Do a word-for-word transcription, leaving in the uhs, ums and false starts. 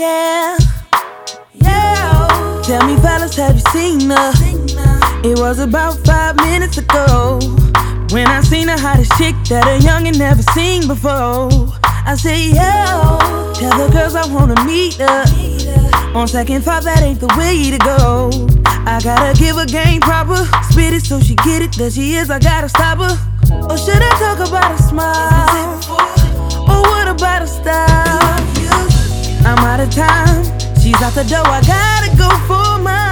yeah, yeah. Tell me, fellas, have you seen her? It was about five minutes ago when I seen the hottest chick that a youngin' never seen before. I say, yo, tell the girls I wanna meet her. On second thought, that ain't the way to go. I gotta give her game proper, spit it so she get it. There she is, I gotta stop her. Or should I talk about a smile? Or what about a style? I'm out of time, she's out the door, I gotta go for mine.